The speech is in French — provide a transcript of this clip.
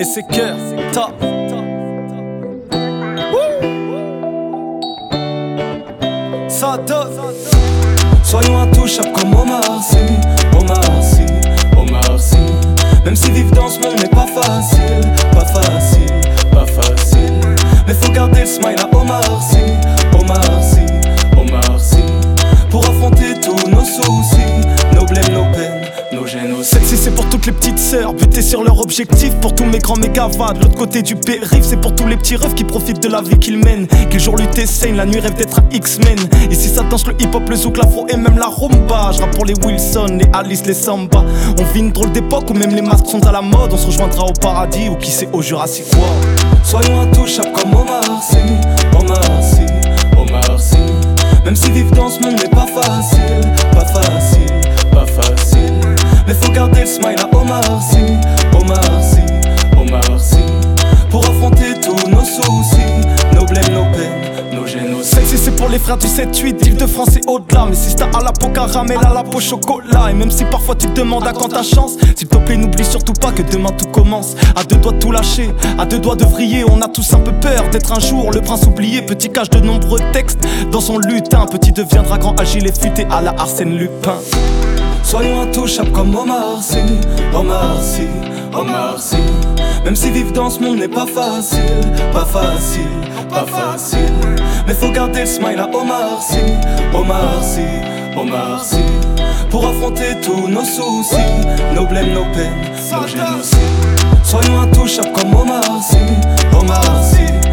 c'est cœur, top. Ça donne. Soyons intouchables comme Omar Sy, Omar Sy, Omar Sy. Même si vivre dans ce monde n'est pas facile, pas facile, pas facile. Mais faut garder le smile à Omar Sy, Omar Sy, Omar Sy. Pour affronter tous nos soucis, nos blèmes, nos peines, nos gênes aussi. Celle-ci c'est pour toutes les petites sœurs butées sur leur objectif. Pour tous mes grands mégavades, l'autre côté du périph'. C'est pour tous les petits refs qui profitent de la vie qu'ils mènent. Qui le jour lutte et saigne, la nuit rêve d'être un X-Men. Ici ça danse le hip-hop, le zouk, l'afro et même la rumba. Je rappe pour les Wilson, les Alice, les Samba. On vit une drôle d'époque où même les masques sont à la mode. On se rejoindra au paradis ou qui sait au Jurassic World. Soyons intouchables comme Omar Sy, Omar Sy, Omar Sy. Même si vivre dans ce monde n'est pas facile, pas facile, pas facile. Mais faut garder le smile à Omar Sy, Omar Sy, Omar Sy. Pour affronter tous nos soucis, nos blèmes, nos peines, nos gênes aussi. Celle-ci c'est pour les frères du 7-8 d'Île-de-France et au-delà. Mais si t'as à la peau caramel, à la peau chocolat. Et même si parfois tu te demandes à quand ta chance, s'il te plaît n'oublie surtout pas que demain tout commence. À deux doigts de tout lâcher, à deux doigts de vriller. On a tous un peu peur d'être un jour le prince oublié. Petit cache de nombreux textes dans son lutin. Petit deviendra grand, agile et futé à la Arsène Lupin. Soyons intouchables comme Omar Sy, Omar Sy, Omar Sy. Même si vivre dans ce monde n'est pas facile, pas facile, pas facile. Mais faut garder le smile à Omar Sy, Omar Sy, Omar Sy. Pour affronter tous nos soucis, nos blèmes, nos peines, nos gênes aussi. Soyons intouchables comme Omar Sy, Omar Sy.